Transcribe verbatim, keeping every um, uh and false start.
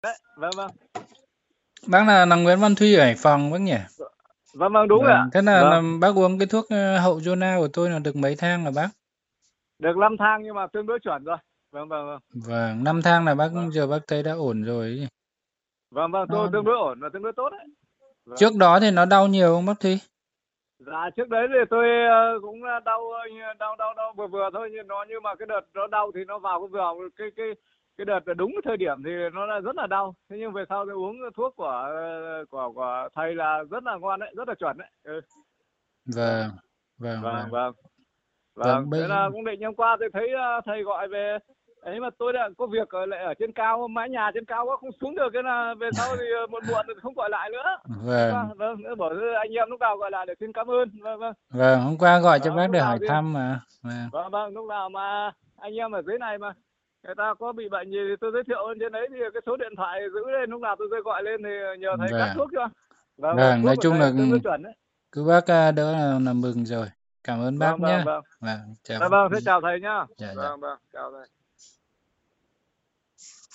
Đấy, vâng, vâng. Bác là là Nguyễn Văn Thuy ở Hải Phòng bác nhỉ? Vâng, vâng, đúng rồi ạ. Vâng, thế là, là Vâng. bác uống cái thuốc ờ, hậu Jona của tôi là được mấy thang là bác? Được năm thang nhưng mà tương đối chuẩn rồi. Vâng, vâng, vâng. Vâng, năm thang là bác Vâng, giờ bác thấy đã ổn rồi ấy nhỉ? vâng, vâng, tôi Nó, tương đối ổn và tương đối tốt đấy. Vâng. trước đó thì nó đau nhiều không bác Thuy? Dạ trước đấy thì tôi ờ, cũng ờ, đau ờ, như- đau đau đau vừa vừa thôi, nhưng nó nhưng mà cái đợt nó đau thì nó vào cái vào cái cái cái đợt là đúng cái thời điểm thì nó là rất là đau. Thế nhưng về sau tôi uống thuốc của ờ, của của thầy là rất là ngon đấy, rất là chuẩn đấy. Ừ. Vâng, Vâng, vâng, vâng, vâng. vâng. Vâng, Vâng, thế bây là cũng định hôm qua tôi thấy ờ, thầy gọi về ấy, mà tôi đã có việc ở lại ở trên cao, mái nhà trên cao quá không xuống được, cái là về sau thì ờ, muộn muộn thì không gọi lại nữa. Hôm qua vâng, vâng, nữa bảo anh em lúc nào gọi lại để xin cảm ơn. Vâng, vâng. vâng, hôm qua gọi cho Vâng, bác lúc để nào hỏi thì thăm mà. Vâng, vâng, vâng, lúc nào mà anh em ở dưới này mà người ta có bị bệnh gì thì tôi giới thiệu lên trên đấy, thì cái số điện thoại giữ lên, lúc nào tôi sẽ gọi lên thì nhờ thầy cắt vâng, thuốc cho. Vâng, vâng, vâng, nói thuốc của chung thầy là cũng tương đối chuẩn đấy. cứ bác à, đỡ là, là mừng rồi. Cảm ơn bác Vâng, nhé. vâng, vâng. Vâng, chào Dạ bác. vâng, thế chào thầy nhá. Dạ, dạ. Vâng, vâng, chào thầy.